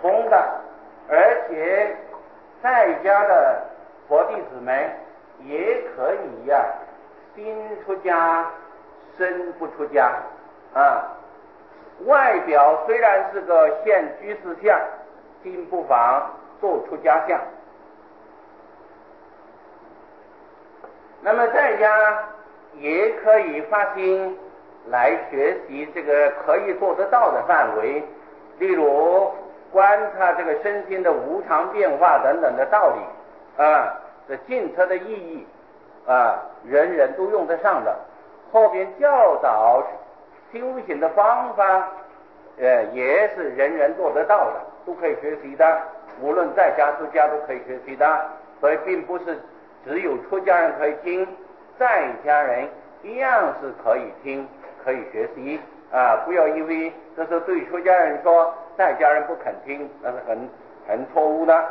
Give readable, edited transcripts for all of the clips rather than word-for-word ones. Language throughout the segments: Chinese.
通的，而且在家的佛弟子们也可以心出家身不出家外表虽然是个现居士相，心不妨做出家相。那么在家也可以发心来学习这个可以做得到的范围，例如观察这个身心的无常变化等等的道理这进车的意义人人都用得上的。后边教导修行的方法也是人人做得到的，都可以学习的，无论在家出家都可以学习的。所以并不是只有出家人可以听，在家人一样是可以听可以学习不要因为这是对出家人说，在家人不肯听，那是很错误的。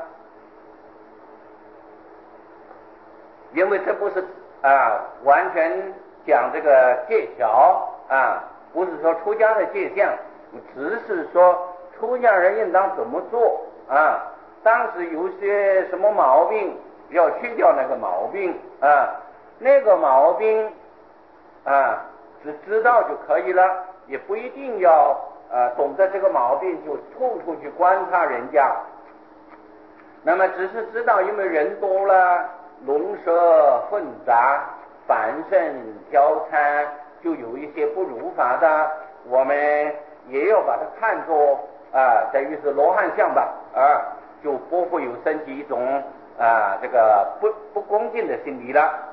因为这不是完全讲这个戒条不是说出家的戒相，只是说出家人应当怎么做当时有些什么毛病要去掉那个毛病那个毛病只知道就可以了，也不一定要懂得这个毛病就处处去观察人家。那么只是知道，因为人多了，龙蛇混杂，繁盛挑参，就有一些不如法的，我们也要把它看作等于是罗汉相吧就不会有升起一种这个不恭敬的心理了。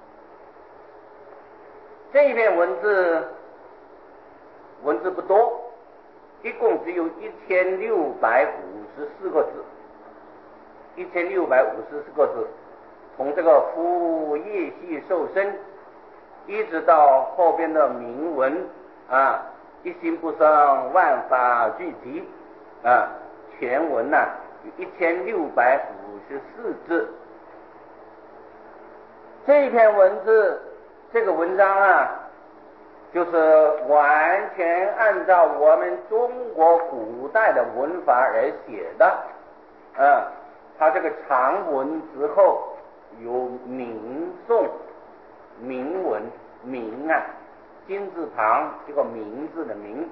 这一篇文字不多，一共只有1654个字，1654个字，从这个夫业系受生一直到后边的铭文一心不生万法俱寂全文有1654字。这一篇文字这个文章就是完全按照我们中国古代的文法而写的它这个长文之后有铭诵，铭文，铭金字旁这个名字的名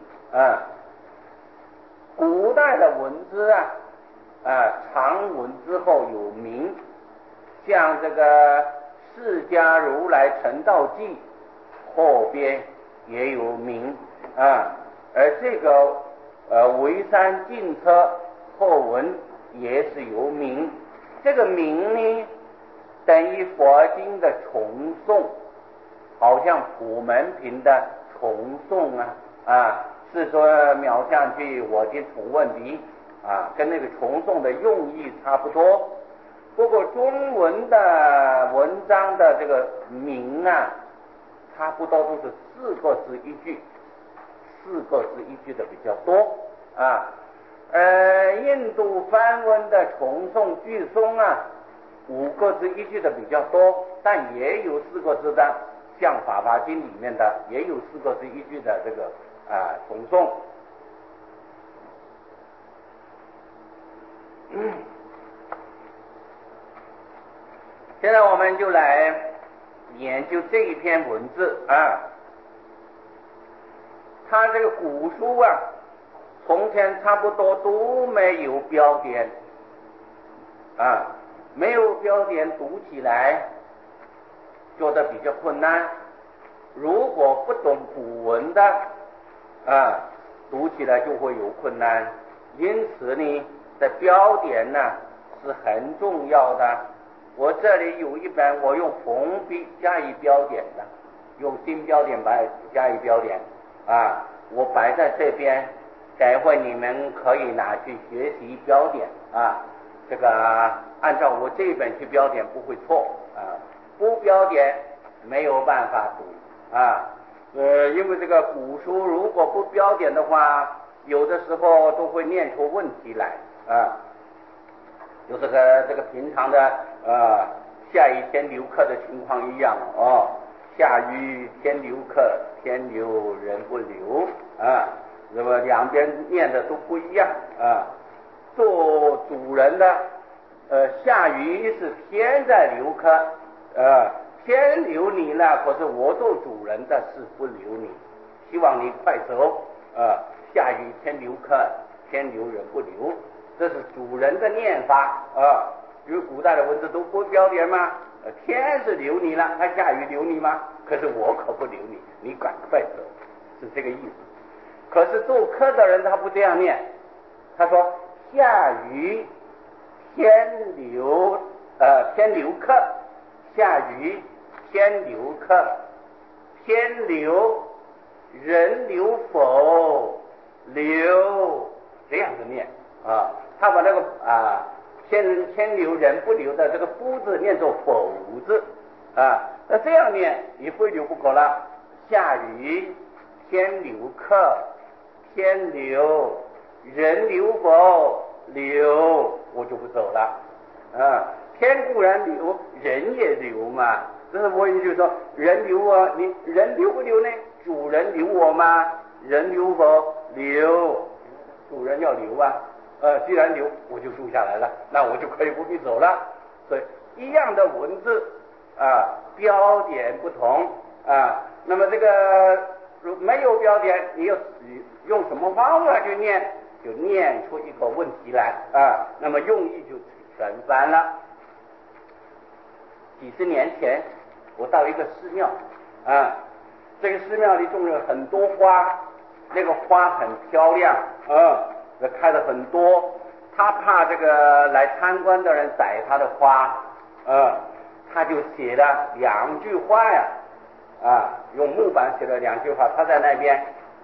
古代的文字长文之后有铭，像这个释迦如来成道记后边也有铭而这个维山进车后文也是有铭。这个铭呢等于佛经的重诵，好像普门品的重诵是说秒上去我的重问题跟那个重诵的用意差不多。不过中文的文章的这个铭差不多都是4个字一句的比较多印度梵文的重诵句诵5个字一句的比较多，但也有4个字的，像《法华经》里面的也有4个字一句的这个重诵。现在我们就来研究这一篇文字它这个古书从前差不多都没有标点没有标点读起来觉得比较困难，如果不懂古文的读起来就会有困难。因此呢在标点是很重要的。我这里有一本我用红笔加以标点的，用新标点白加以标点我摆在这边，待会你们可以拿去学习标点这个按照我这一本去标点不会错不标点没有办法读因为这个古书如果不标点的话，有的时候都会念出问题来就这个平常的下雨天留客的情况一样下雨天留客，天留人不留那么两边念的都不一样做主人的，下雨是天在留客，天留你了，可是我做主人的是不留你，希望你快走，下雨天留客，天留人不留，这是主人的念法啊。因为古代的文字都不标点吗？天是留你了，他下雨留你吗？可是我可不留你，你赶快走，是这个意思。可是做客的人他不这样念，他说下雨天留天留客，下雨天留客，天留人留否留，这样子念啊。他把那个天留人不留的这个不字念作否字啊，那这样念你会留不可了。下雨天留客，天留人留否留，我就不走了天固然留，人也留嘛。这是我也就说人留啊，你人留不留呢？主人留我吗？人留否留，主人要留啊。既然留，我就住下来了，那我就可以不必走了。所以一样的文字标点不同那么这个没有标点，你又用什么方法去念，就念出一个问题来那么用意就全翻了。几十年前，我到一个寺庙这个寺庙里种了很多花，那个花很漂亮开了很多，他怕这个来参观的人宰他的花他就写了2句话用木板写了2句话。他在那边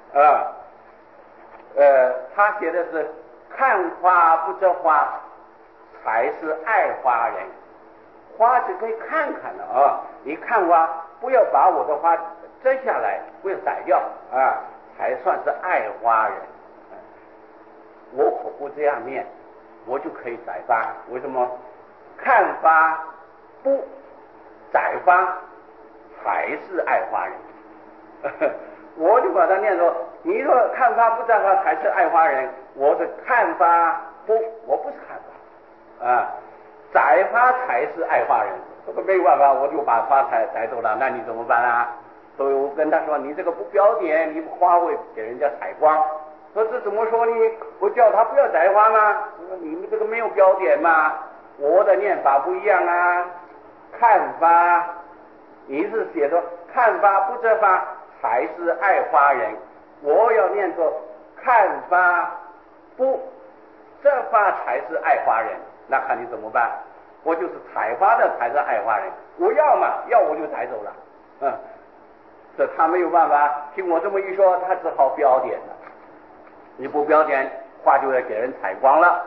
他写的是看花不折花才是爱花人，花是可以看看的你看花不要把我的花折下来，不要宰掉才算是爱花人。我可不这样念，我就可以宰花。为什么？看花不宰花才是爱花人我就把它念作，你说看花不宰花才是爱花人，我是看花不，我不是看花宰花才是爱花人。这个没有办法，我就把花宰走了，那你怎么办所以我跟他说，你这个不标点，你花会给人家采光。说这怎么说呢？我叫他不要摘花吗？你们这个没有标点嘛，我的念法不一样看花，你是写的看花不折花才是爱花人，我要念作看花不折花才是爱花人，那看你怎么办？我就是采花的才是爱花人，我要嘛，要我就采走了这他没有办法，听我这么一说，他只好标点了。你不标点，花就要给人采光了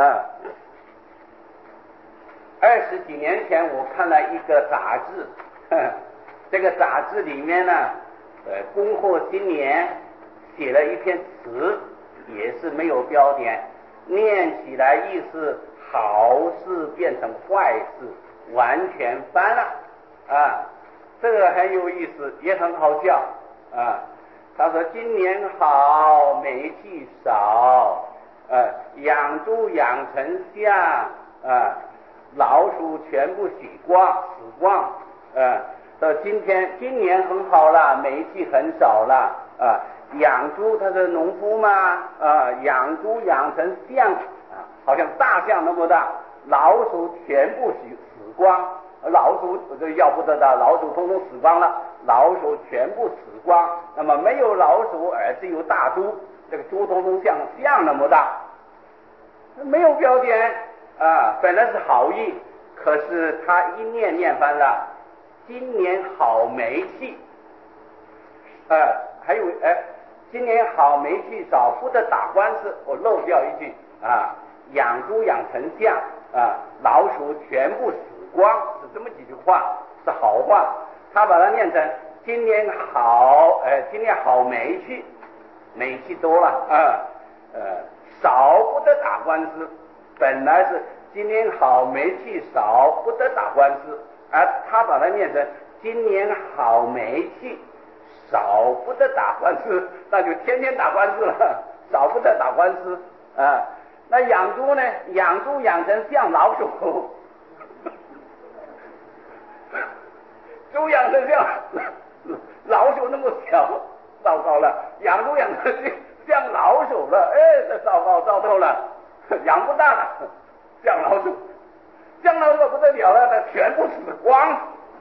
20几年前我看了一个杂志这个杂志里面呢恭贺新年写了一篇词，也是没有标点，念起来意思好事变成坏事，完全翻了这个很有意思，也很好笑他说今年好，煤气少养猪养成像老鼠全部死光到今年很好了，煤气很少了养猪他是农夫嘛养猪养成象好像大象那么大，老鼠全部死光，老鼠要不得的，老鼠通通死光了，老鼠全部死光，那么没有老鼠而只有大猪，这个猪通通像象那么大，没有标点本来是好意，可是他一念翻了，今年好煤气还有今年好煤气少，不得打官司，我漏掉一句养猪养成像老鼠全部死光，是这么几句话，是好话。他把它念成今年好煤气多了少不得打官司，本来是今年好煤气少不得打官司他把它念成今年好煤气少不得打官司，那就天天打官司了，少不得打官司那养猪呢？养猪养成像老鼠，猪养成像老鼠那么小，糟糕了！养猪养成像老鼠了，这糟糕，糟透了，养不大了，像老鼠，像老鼠不得了了，它全部死光，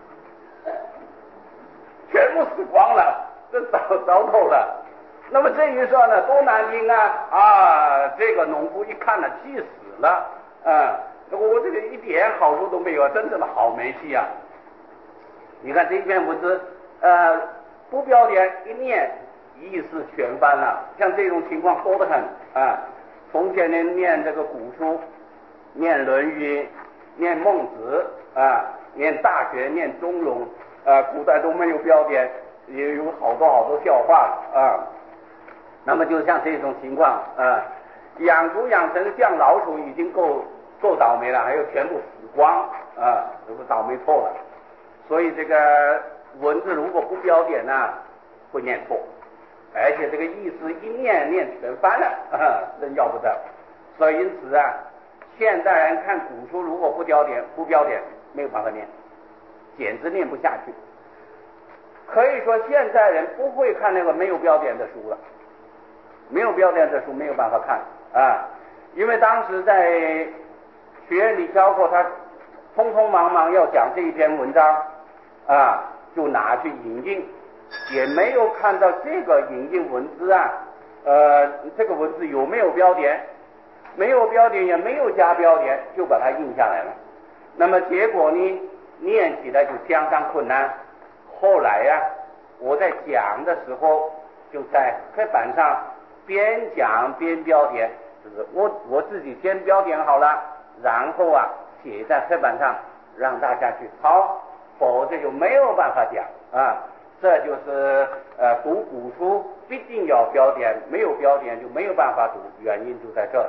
全部死光了，这糟透了。那么至于说呢，多难听啊！这个农夫一看呢，气死了，我这个一点好处都没有，真正的好没气啊！你看这一篇文字，不标点一念，意思全翻了。像这种情况多得很啊！从前呢念这个古书，念《论语》，念《孟子》念《大学》，念《中庸》古代都没有标点，也有好多笑话那么就像这种情况养猪养成像老鼠已经够倒霉了，还有全部死光这不倒霉透了。所以这个文字如果不标点会念错，而且这个意思一念全翻了真要不得。所以因此现代人看古书如果不标点没有办法念，简直念不下去。可以说现代人不会看那个没有标点的书了，没有标点的书没有办法看因为当时在学院里教过，他匆匆忙忙要讲这一篇文章就拿去引进，也没有看到这个引进文字这个文字有没有标点，没有标点也没有加标点，就把它印下来了。那么结果呢，念起来就相当困难。后来我在讲的时候就在黑板上边讲边标点，就是我自己先标点好了，然后写在黑板上让大家去抄，否则就没有办法讲这就是读古书必定要标点，没有标点就没有办法读，原因就在这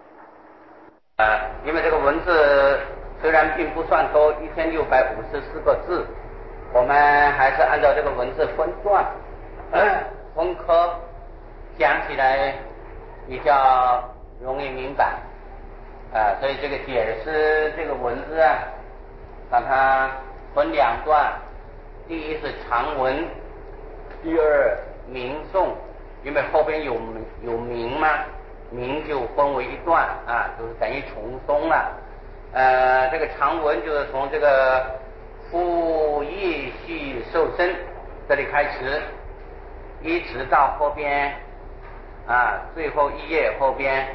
因为这个文字虽然并不算多，1654个字，我们还是按照这个文字分段分科讲起来比较容易明白所以这个解释这个文字把它分两段，第一是长文，第二明颂，因为后边有明嘛，明就分为一段就是等于重诵了这个长文就是从这个父业系受生这里开始，一直到后边最后一页后边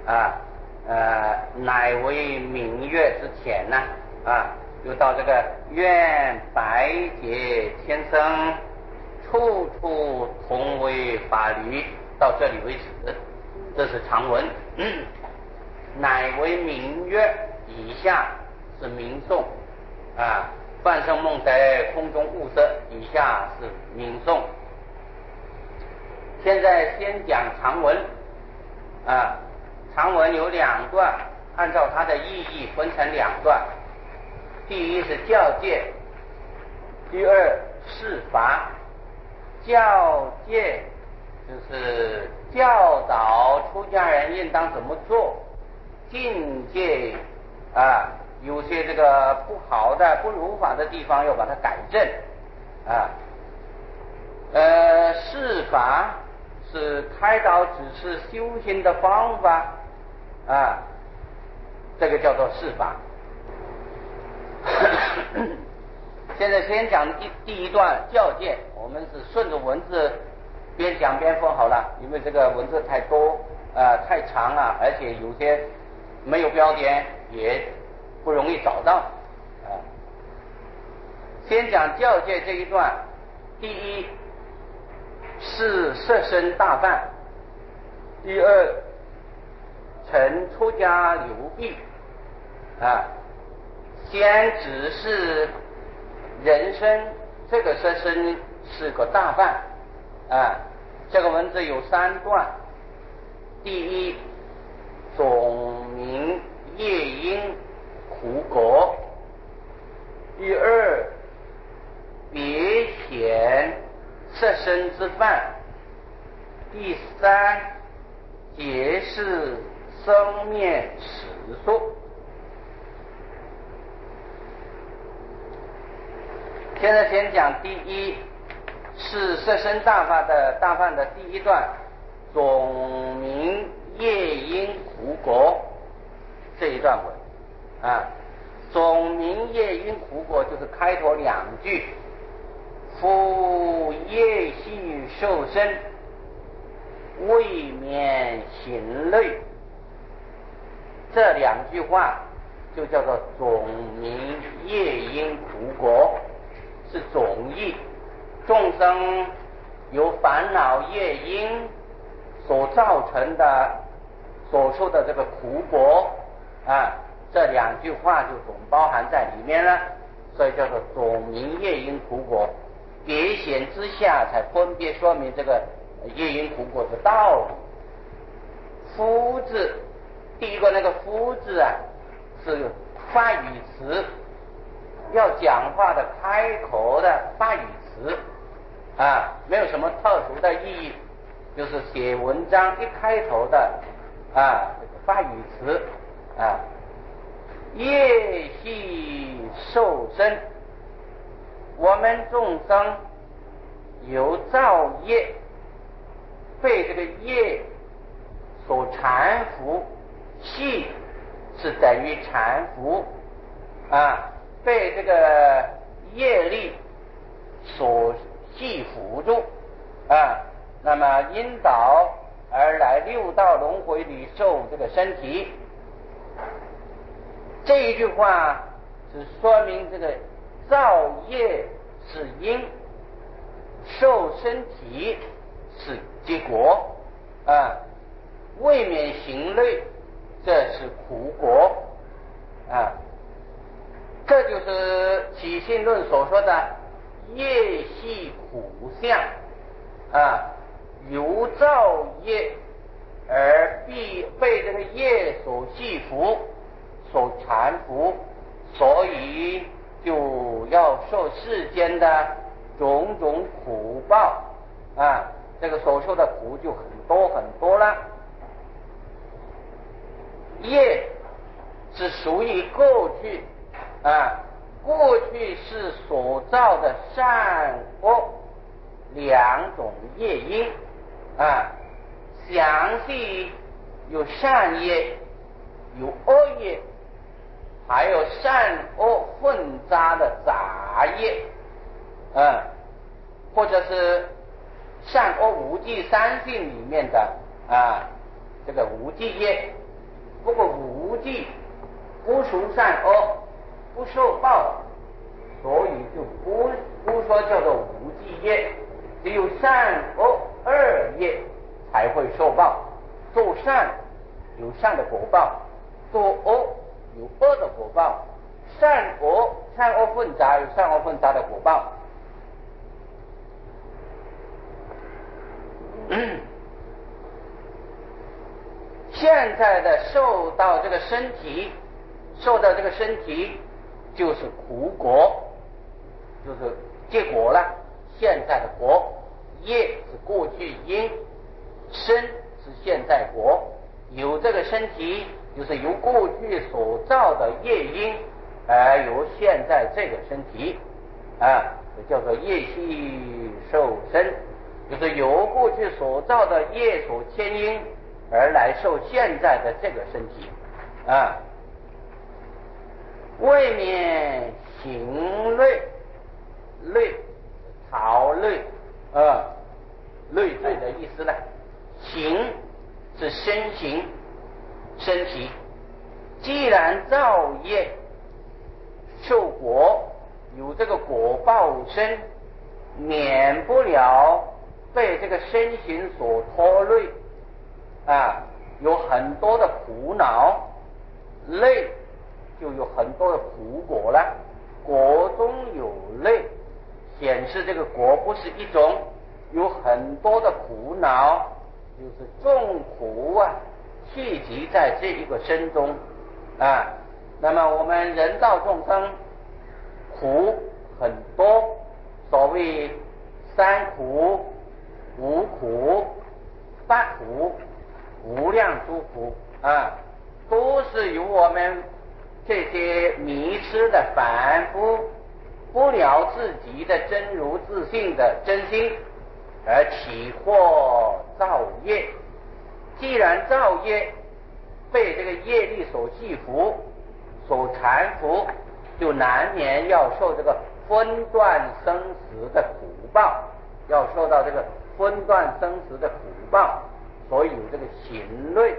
乃为明月之前呢就到这个愿百劫千生处处同为法律，到这里为止，这是长文乃为明月以下是明颂半生梦在空中物色，以下是明颂。现在先讲长文长文有两段，按照它的意义分成两段，第一是教诫，第二释法。教诫就是教导出家人应当怎么做，境界有些这个不好的不如法的地方要把它改正释法是开导指示修行的方法这个叫做释法现在先讲第一段教诫，我们是顺着文字边讲边分好了，因为这个文字太多太长而且有些没有标点也不容易找到先讲教诫这一段，第一是摄身大犯，第二曾出家流弊先只是人生这个摄身是个大犯这个文字有三段，第一总名业因苦果，第二别显摄身之犯，第三解释生灭始数。现在先讲第一，是色身大法的第一段，总名业因苦果这一段文啊。总名业因苦果就是开头两句，夫业系受身，未免行类，这两句话就叫做总名业因苦果，是总义。众生由烦恼业因所造成的所受的这个苦果啊，这两句话就总包含在里面了，所以叫做总名业因苦果。别显之下才分别说明这个业因苦果的道理。夫字，第一个那个夫字啊，是发语词，要讲话的开口的发语词啊，没有什么特殊的意义，就是写文章一开头的啊发语词啊。业系受身，我们众生由造业被这个业所缠缚，系是等于缠缚啊，被这个业力所系缚住啊，那么引导而来六道轮回里受这个身体。这一句话是说明这个造业是因，受身体是结果啊，未免行类，这是苦果啊。这就是起信论所说的业系苦相啊，由造业而被这个业所系缚，所缠缚，所以就要受世间的种种苦报啊，这个所受的苦就很多很多了。业是属于过去啊，过去是所造的善恶两种业因啊，详细有善业，有恶业，还有善恶混杂的杂业或者是善恶无记三性里面的这个无记业。不过无记不属善恶，不受报，所以就不说叫做无记业。只有善恶二业才会受报，做善有善的果报，做恶有恶的果报，善恶混杂有善恶混杂的果报。现在的受到这个身体就是苦果，就是结果了。现在的果，业是过去因，身是现在果。有这个身体，就是由过去所造的业因而有现在这个身体叫做业系受身，就是由过去所造的业所牵因而来受现在的这个身体未免行累，累陶累累赘的意思呢。行是身形身体，既然造业受果，有这个果报身，免不了被这个身形所拖累有很多的苦恼，累就有很多的苦果了。果中有累，显示这个果不是一种，有很多的苦恼，就是众苦聚集在这一个身中那么我们人道众生苦很多，所谓三苦、五苦、八苦，无量诸苦都是由我们这些迷失的凡夫不了自己的真如自性的真心而起惑造业。既然造业被这个业力所系缚所缠缚，就难免要受这个分段生死的苦报，要受到这个分段生死的苦报，所以有这个行类。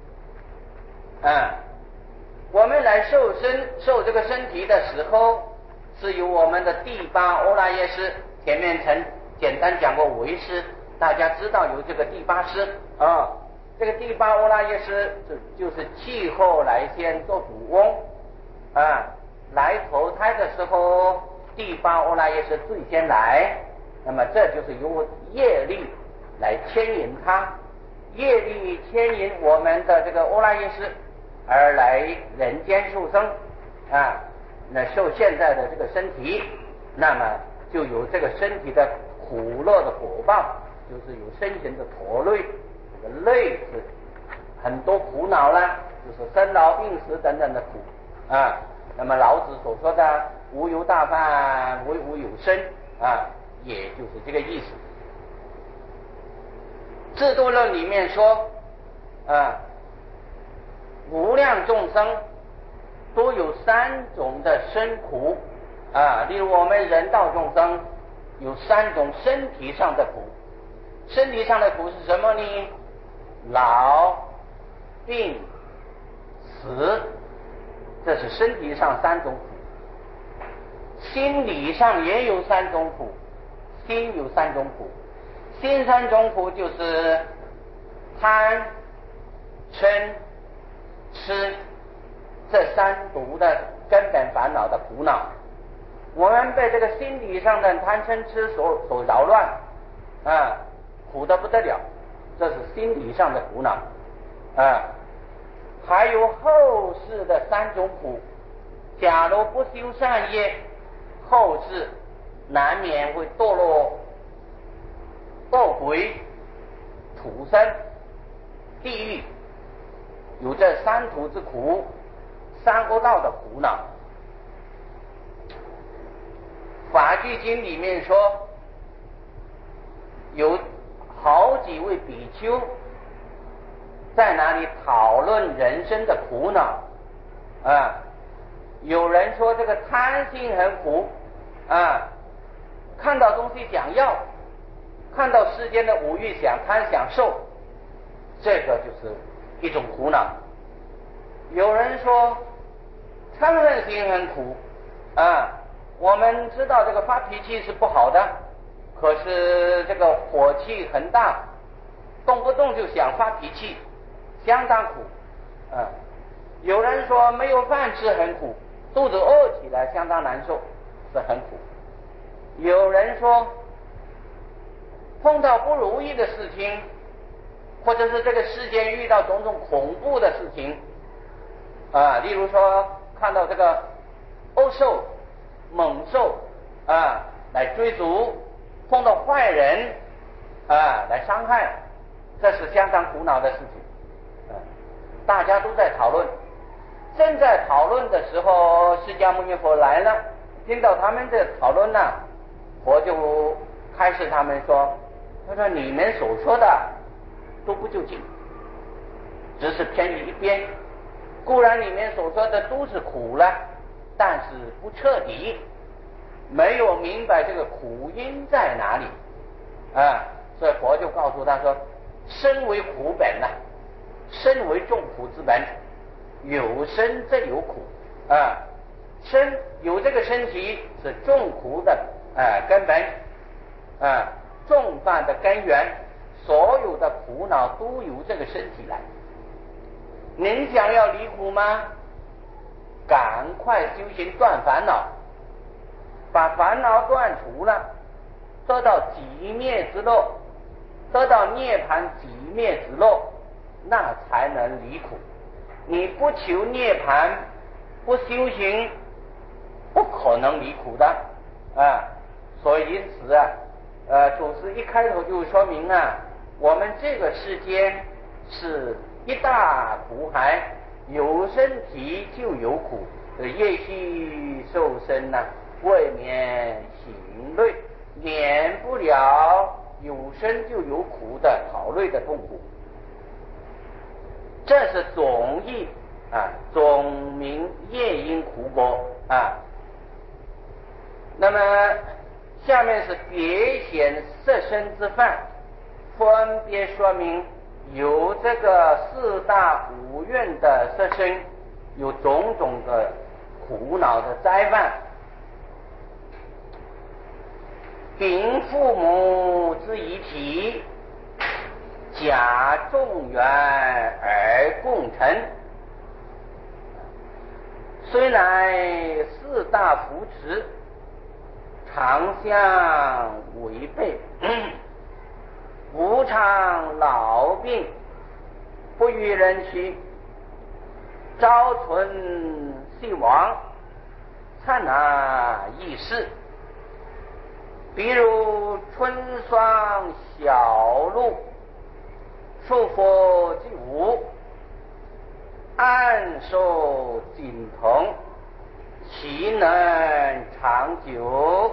我们来受这个身体的时候，是由我们的第八阿赖耶识，前面曾简单讲过为师，大家知道有这个第八识这个第八阿赖耶识就是气候来先做主翁来投胎的时候，第八阿赖耶识最先来，那么这就是由业力来牵引它，业力牵引我们的这个阿赖耶识而来人间受生那受现在的这个身体，那么就有这个身体的苦乐的果报，就是有身形的驼类，这个类是很多苦恼啦，就是生老病死等等的苦那么老子所说的无有大犯，唯无有生也就是这个意思。智度论里面说无量众生都有三种的生苦例如我们人道众生有三种身体上的苦。身体上的苦是什么呢？老病死，这是身体上三种苦。心理上也有三种苦，心有三种苦。心三种苦就是贪嗔痴，这三毒的根本烦恼的苦恼。我们被这个心理上的贪嗔痴所扰乱苦得不得了，这是心理上的苦恼还有后世的三种苦，假如不修善业，后世难免会堕落恶鬼、土生、地狱，有这三途之苦，三恶道的苦恼。法句经里面说，有好几位比丘在哪里讨论人生的苦恼有人说这个贪心很苦看到东西想要，看到世间的五欲想贪想受，这个就是一种苦恼。有人说嗔恨心很苦我们知道这个发脾气是不好的，可是这个火气很大，动不动就想发脾气，相当苦有人说没有饭吃很苦，肚子饿起来相当难受，是很苦。有人说碰到不如意的事情，或者是这个世间遇到种种恐怖的事情例如说看到这个恶兽猛兽来追逐，碰到坏人来伤害，这是相当苦恼的事情大家都在讨论。正在讨论的时候，释迦牟尼佛来了，听到他们在讨论佛就开示他们说，他说你们所说的都不究竟，只是偏离一边。固然你们所说的都是苦了，但是不彻底，没有明白这个苦因在哪里所以佛就告诉他说，身为苦本身为众苦之本，有身则有苦身有这个身体是众苦的根本众犯的根源，所有的苦恼都由这个身体来。您想要离苦吗？赶快修行断烦恼，把烦恼断除了，得到寂灭之乐，得到涅槃寂灭之乐，那才能离苦。你不求涅槃，不修行，不可能离苦的所以因此祖师一开头就说明我们这个世间是一大苦海，有身体就有苦，业系受身呢，未免行类，免不了有生就有苦的陶类的痛苦。这是总义啊，总名业因苦果啊。那么下面是别显色身之犯，分别说明有这个四大五蕴的色身有种种的苦恼的灾患。禀父母之遗体，假众缘而共成，虽乃四大扶持，常相违背，无常老病，不与人去，朝存夕亡，刹那易逝。比如春霜小露，束缚既无，暗受景疼，岂能长久？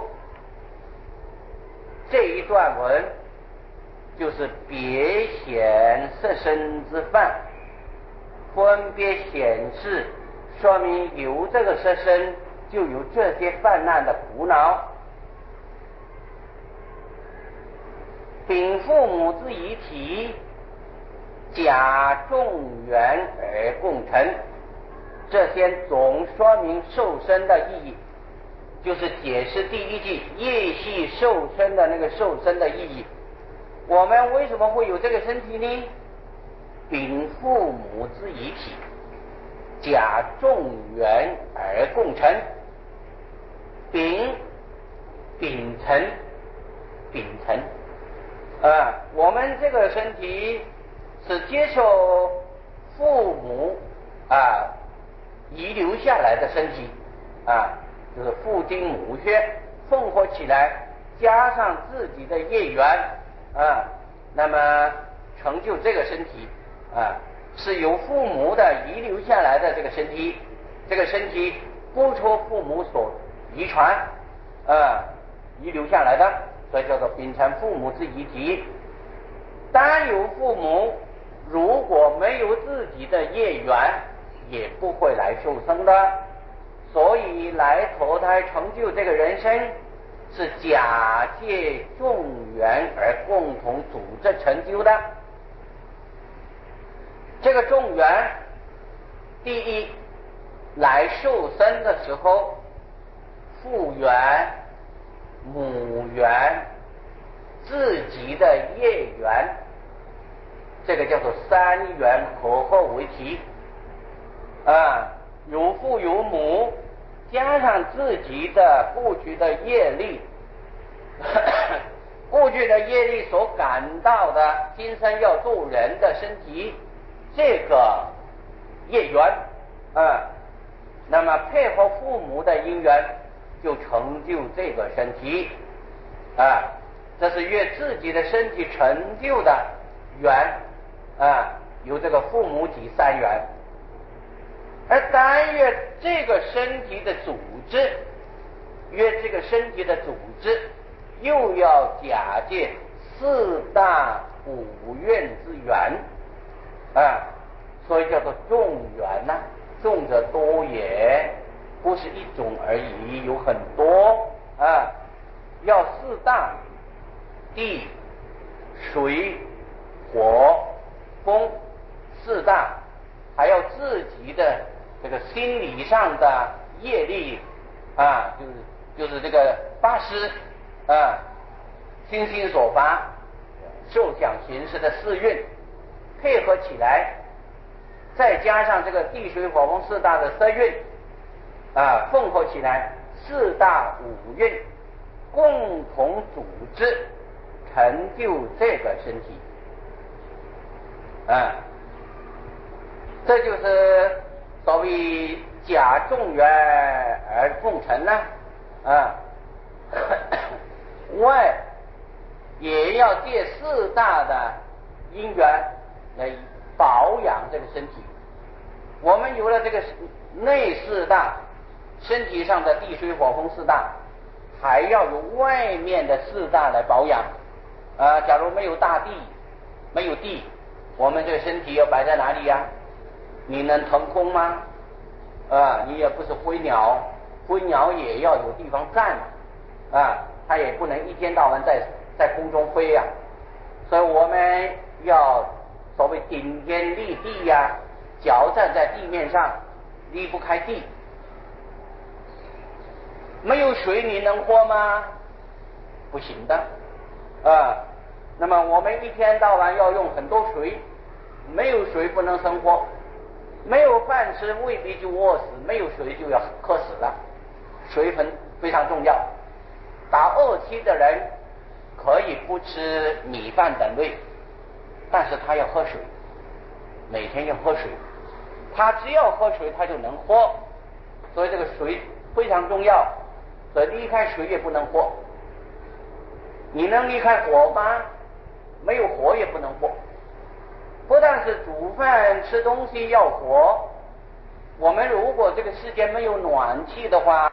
这一段文就是别显色身之犯，分别显示说明有这个色身就有这些泛滥的苦恼。禀父母之遗体，假众缘而共成，这些总说明受身的意义，就是解释第一句业系受身的那个受身的意义。我们为什么会有这个身体呢？禀父母之遗体，假众缘而共成。秉承我们这个身体是接受父母遗留下来的身体就是父精母血混合起来，加上自己的业缘那么成就这个身体是由父母的遗留下来的这个身体，这个身体不出父母所遗传遗留下来的，所以叫做秉承父母之遗体。单有父母，如果没有自己的业缘，也不会来受生的。所以来投胎成就这个人生，是假借众缘而共同组织成就的。这个众缘，第一，来受生的时候，父缘、母缘、自己的业缘，这个叫做三缘合合为体有父有母，加上自己的过去的业力过去的业力所感到的今生要做人的身体，这个业缘那么配合父母的因缘，就成就这个身体这是越自己的身体成就的缘有这个父母体三缘。而单越这个身体的组织，约这个身体的组织，又要假借四大五蕴之缘所以叫做众缘众者多也，不是一种而已，有很多要四大，地、水、火、风四大，还要自己的这个心理上的业力就是这个八识心心所发受想行识的四蕴配合起来，再加上这个地水火风四大的色蕴混合起来，四大五蕴共同组织成就这个身体这就是所谓假众缘而共成外也要借四大的因缘来保养这个身体。我们有了这个内四大，身体上的地水火风四大，还要有外面的四大来保养。假如没有大地，没有地，我们这个身体要摆在哪里呀？你能腾空吗？你也不是飞鸟，飞鸟也要有地方站它也不能一天到晚在空中飞呀。所以我们要所谓顶天立地呀，脚站在地面上，离不开地。没有水你能活吗？不行的那么我们一天到晚要用很多水，没有水不能生活，没有饭吃未必就饿死，没有水就要渴死了。水分非常重要。打2期的人可以不吃米饭等类，但是他要喝水，每天要喝水，他只要喝水他就能活。所以这个水非常重要，所以离开水也不能活。你能离开火吗？没有火也不能活。不但是煮饭吃东西要活，我们如果这个世界没有暖气的话，